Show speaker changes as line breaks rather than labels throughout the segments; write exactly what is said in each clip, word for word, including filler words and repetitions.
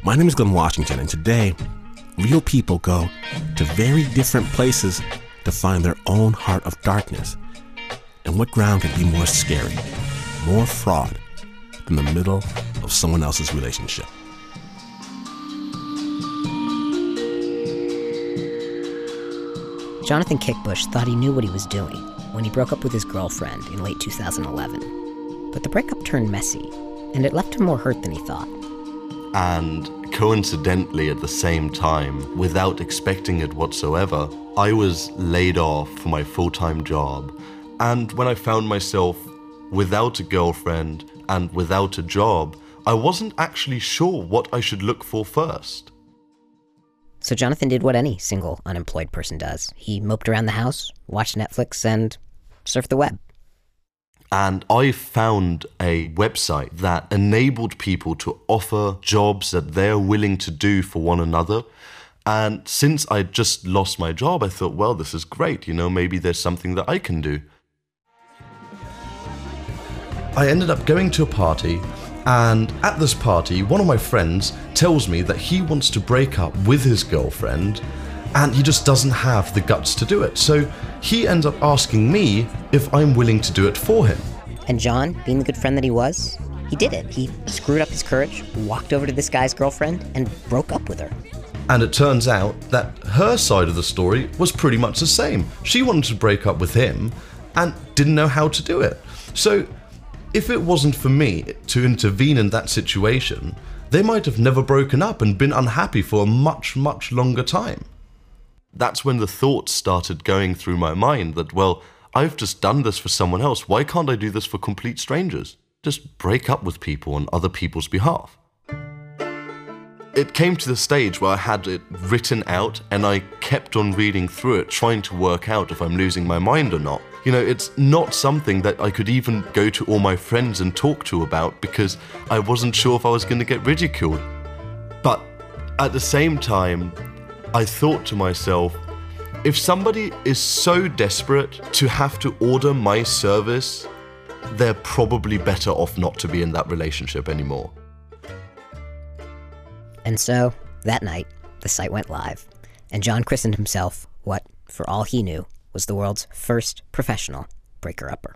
My name is Glenn Washington, and today, real people go to very different places to find their own heart of darkness. And what ground could be more scary, more fraud, than the middle of someone else's relationship?
Jonathan Kickbush thought he knew what he was doing when he broke up with his girlfriend in late two thousand eleven. But the breakup turned messy, and it left him more hurt than he thought.
And coincidentally, at the same time, without expecting it whatsoever, I was laid off for my full-time job. And when I found myself without a girlfriend and without a job, I wasn't actually sure what I should look for first.
So Jonathan did what any single unemployed person does. He moped around the house, watched Netflix, and surfed the web.
And I found a website that enabled people to offer jobs that they're willing to do for one another. And since I just lost my job, I thought, well, this is great. You know, maybe there's something that I can do. I ended up going to a party, and at this party, one of my friends tells me that he wants to break up with his girlfriend, and he just doesn't have the guts to do it. So he ends up asking me if I'm willing to do it for him.
And John, being the good friend that he was, he did it. He screwed up his courage, walked over to this guy's girlfriend, and broke up with her.
And it turns out that her side of the story was pretty much the same. She wanted to break up with him and didn't know how to do it. So if it wasn't for me to intervene in that situation, they might have never broken up and been unhappy for a much, much longer time. That's when the thoughts started going through my mind that, well, I've just done this for someone else. Why can't I do this for complete strangers? Just break up with people on other people's behalf. It came to the stage where I had it written out and I kept on reading through it, trying to work out if I'm losing my mind or not. You know, it's not something that I could even go to all my friends and talk to about because I wasn't sure if I was going to get ridiculed. But at the same time, I thought to myself, if somebody is so desperate to have to order my service, they're probably better off not to be in that relationship anymore.
And so, that night, the site went live, and John christened himself what, for all he knew, was the world's first professional breaker-upper.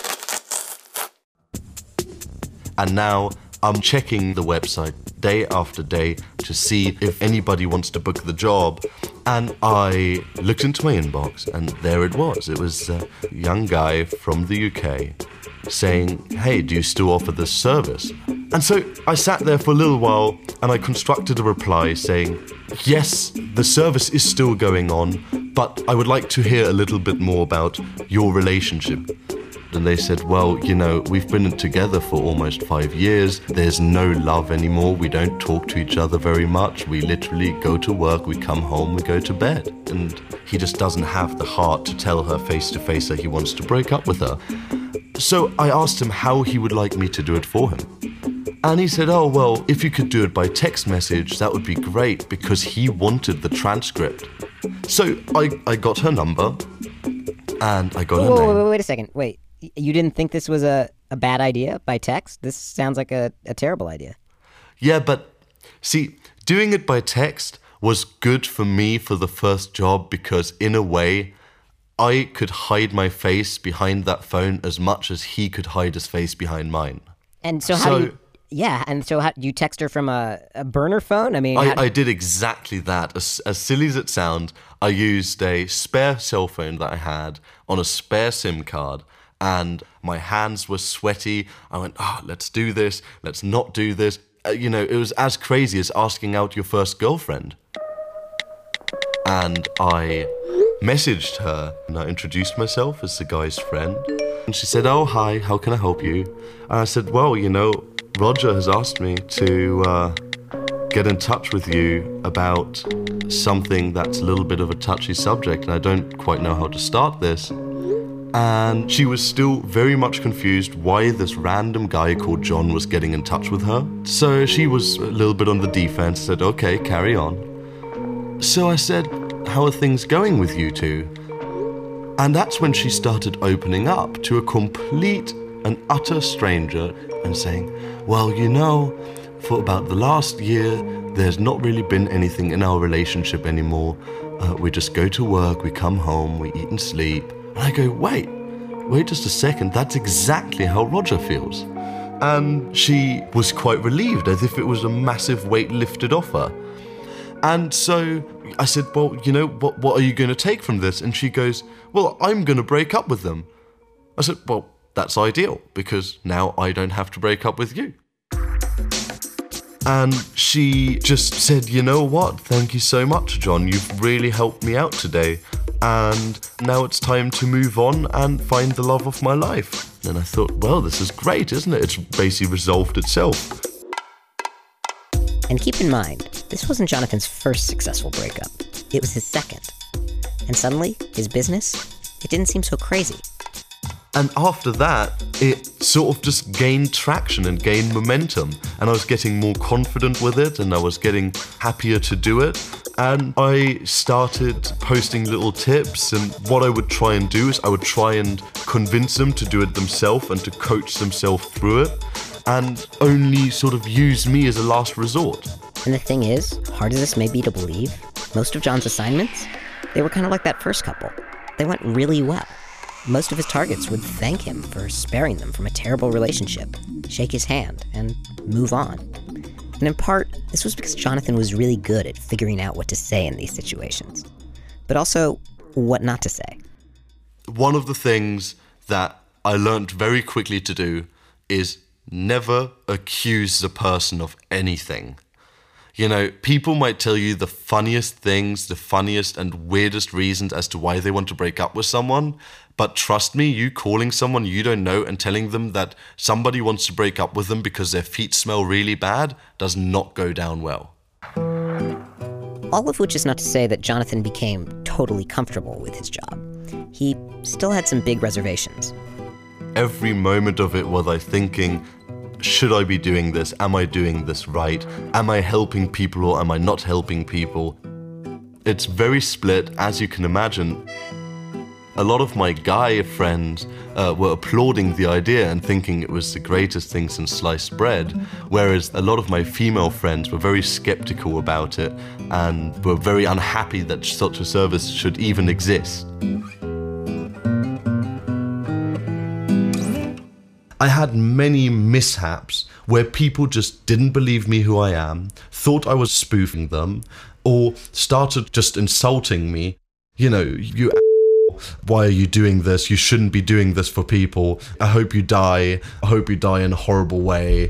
And now I'm checking the website day after day to see if anybody wants to book the job. And I looked into my inbox, and there it was. It was a young guy from the U K saying, hey, do you still offer this service? And so I sat there for a little while and I constructed a reply saying, yes, the service is still going on, but I would like to hear a little bit more about your relationship. And they said, well, you know, we've been together for almost five years. There's no love anymore. We don't talk to each other very much. We literally go to work, we come home, we go to bed. And he just doesn't have the heart to tell her face to face that he wants to break up with her. So I asked him how he would like me to do it for him. And he said, oh, well, if you could do it by text message, that would be great, because he wanted the transcript. So I, I got her number, and I got
whoa,
her
whoa,
name.
Wait, wait a second. Wait, you didn't think this was a, a bad idea by text? This sounds like a, a terrible idea.
Yeah, but see, doing it by text was good for me for the first job because, in a way, I could hide my face behind that phone as much as he could hide his face behind mine.
And so how
So-
do you... Yeah, and so how, you text her from a, a burner phone? I mean...
I,
how-
I did exactly that. As, as silly as it sounds, I used a spare cell phone that I had on a spare SIM card, and my hands were sweaty. I went, oh, let's do this, let's not do this. Uh, you know, it was as crazy as asking out your first girlfriend. And I messaged her, and I introduced myself as the guy's friend. And she said, oh, hi, how can I help you? And I said, well, you know, Roger has asked me to uh, get in touch with you about something that's a little bit of a touchy subject, and I don't quite know how to start this. And she was still very much confused why this random guy called John was getting in touch with her. So she was a little bit on the defense, said, okay, carry on. So I said, how are things going with you two? And that's when she started opening up to a complete and utter stranger and saying, well, you know, for about the last year, there's not really been anything in our relationship anymore. Uh, we just go to work, we come home, we eat and sleep. And I go, wait, wait just a second, that's exactly how Roger feels. And she was quite relieved, as if it was a massive weight lifted off her. And so I said, well, you know, what, what are you going to take from this? And she goes, well, I'm going to break up with them. I said, well, that's ideal, because now I don't have to break up with you. And she just said, you know what, thank you so much, John. You've really helped me out today. And now it's time to move on and find the love of my life. And I thought, well, this is great, isn't it? It's basically resolved itself.
And keep in mind, this wasn't Jonathan's first successful breakup. It was his second. And suddenly, his business, it didn't seem so crazy.
And after that, it sort of just gained traction and gained momentum. And I was getting more confident with it, and I was getting happier to do it. And I started posting little tips, and what I would try and do is I would try and convince them to do it themselves and to coach themselves through it, and only sort of use me as a last resort.
And the thing is, hard as this may be to believe, most of John's assignments, they were kind of like that first couple. They went really well. Most of his targets would thank him for sparing them from a terrible relationship, shake his hand, and move on. And in part, this was because Jonathan was really good at figuring out what to say in these situations, but also what not to say.
One of the things that I learned very quickly to do is never accuse the person of anything. You know, people might tell you the funniest things, the funniest and weirdest reasons as to why they want to break up with someone. But trust me, you calling someone you don't know and telling them that somebody wants to break up with them because their feet smell really bad does not go down well.
All of which is not to say that Jonathan became totally comfortable with his job. He still had some big reservations.
Every moment of it was I thinking, should I be doing this? Am I doing this right? Am I helping people or am I not helping people? It's very split, as you can imagine. A lot of my guy friends uh, were applauding the idea and thinking it was the greatest thing since sliced bread, whereas a lot of my female friends were very skeptical about it and were very unhappy that such a service should even exist. I had many mishaps where people just didn't believe me who I am, thought I was spoofing them, or started just insulting me. You know, you why are you doing this? You shouldn't be doing this for people. I hope you die. I hope you die in a horrible way.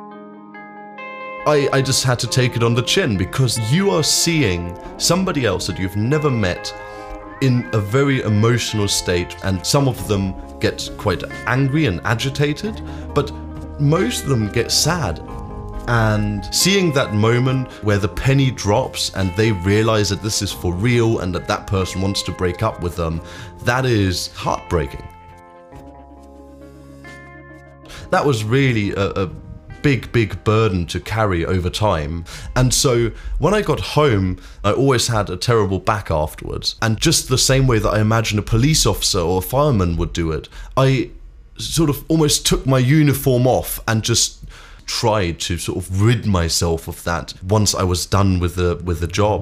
I, I just had to take it on the chin because you are seeing somebody else that you've never met in a very emotional state, and some of them get quite angry and agitated, but most of them get sad. And seeing that moment where the penny drops and they realize that this is for real and that that person wants to break up with them, that is heartbreaking. That was really a, a big, big burden to carry over time. And so when I got home, I always had a terrible back afterwards. And just the same way that I imagine a police officer or a fireman would do it, I sort of almost took my uniform off and just tried to sort of rid myself of that once I was done with the with the job.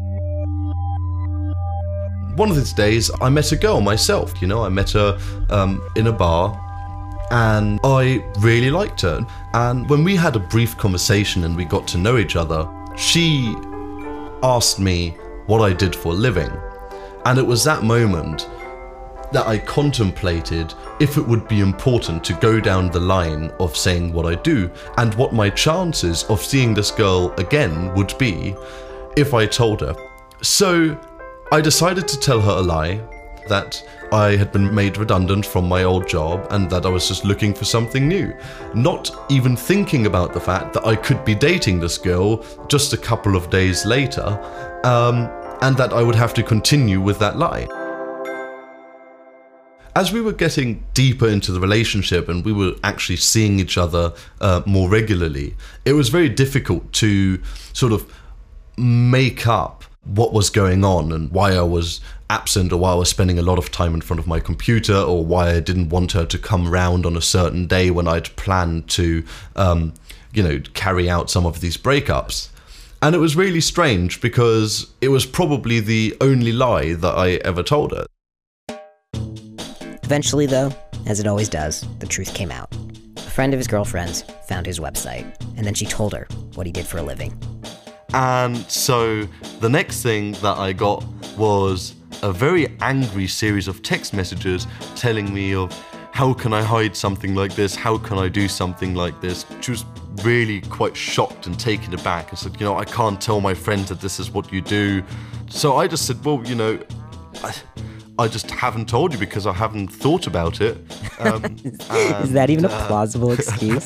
One of these days, I met a girl myself, you know, I met her um, in a bar, and I really liked her. And when we had a brief conversation and we got to know each other, she asked me what I did for a living. And it was that moment that I contemplated if it would be important to go down the line of saying what I do, and what my chances of seeing this girl again would be if I told her. So I decided to tell her a lie, that I had been made redundant from my old job and that I was just looking for something new, not even thinking about the fact that I could be dating this girl just a couple of days later, um, and that I would have to continue with that lie. As we were getting deeper into the relationship and we were actually seeing each other uh, more regularly, it was very difficult to sort of make up what was going on and why I was absent, or why I was spending a lot of time in front of my computer, or why I didn't want her to come round on a certain day when I'd planned to um, you know, carry out some of these breakups. And it was really strange because it was probably the only lie that I ever told her.
Eventually, though, as it always does, the truth came out. A friend of his girlfriend's found his website, and then she told her what he did for a living.
And so the next thing that I got was a very angry series of text messages telling me of how can I hide something like this? How can I do something like this? She was really quite shocked and taken aback and said, you know, I can't tell my friends that this is what you do. So I just said, well, you know, I, I just haven't told you because I haven't thought about it. Um,
and, is that even a plausible uh, excuse?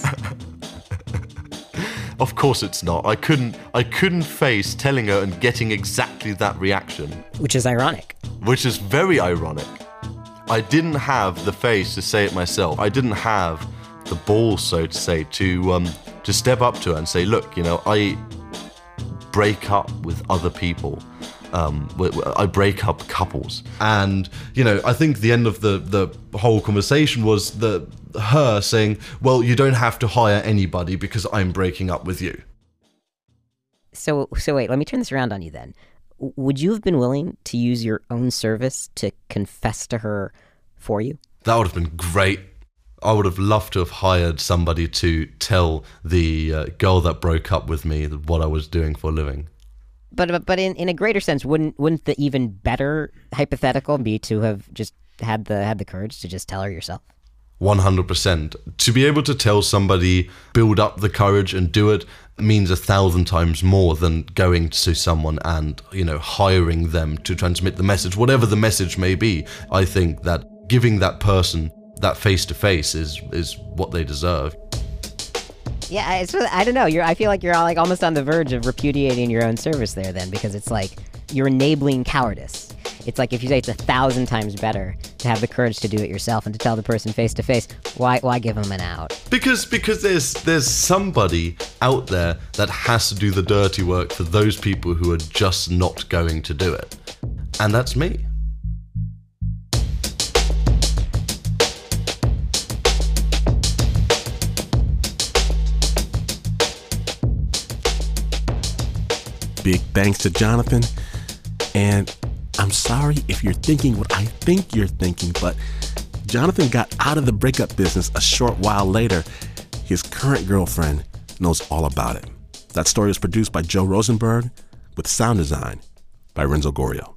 Of course it's not. I couldn't I couldn't face telling her and getting exactly that reaction.
Which is ironic.
Which is very ironic. I didn't have the face to say it myself. I didn't have the balls, so to say, to um, to step up to her and say, look, you know, I break up with other people. Um, I break up couples. And, you know, I think the end of the, the whole conversation was the her saying, well, you don't have to hire anybody because I'm breaking up with you.
So, so wait, let me turn this around on you then. Would you have been willing to use your own service to confess to her for you?
That would have been great. I would have loved to have hired somebody to tell the uh, girl that broke up with me what I was doing for a living.
But but in, in a greater sense, wouldn't wouldn't the even better hypothetical be to have just had the had the courage to just tell her yourself?
one hundred percent. To be able to tell somebody, build up the courage and do it means a thousand times more than going to someone and, you know, hiring them to transmit the message, whatever the message may be. I think that giving that person that face-to-face is is what they deserve.
Yeah, it's, I don't know. You're. I feel like you're like almost on the verge of repudiating your own service there then, because it's like you're enabling cowardice. It's like if you say it's a thousand times better to have the courage to do it yourself and to tell the person face to face, why why give them an out?
Because because there's there's somebody out there that has to do the dirty work for those people who are just not going to do it. And that's me.
Big thanks to Jonathan. And I'm sorry if you're thinking what I think you're thinking, but Jonathan got out of the breakup business a short while later. His current girlfriend knows all about it. That story was produced by Joe Rosenberg with sound design by Renzo Gorrio.